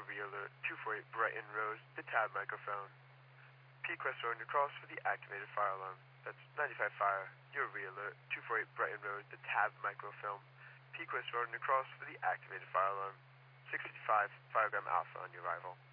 your realtor, 248 Brighton Road, the tab microphone. P-Quest Road across for the activated fire alarm. That's 95 Fire, your realtor, 248 Brighton Road, the tab microfilm. P-Quest Road across for the activated fire alarm. 655 Firegram Alpha on your arrival.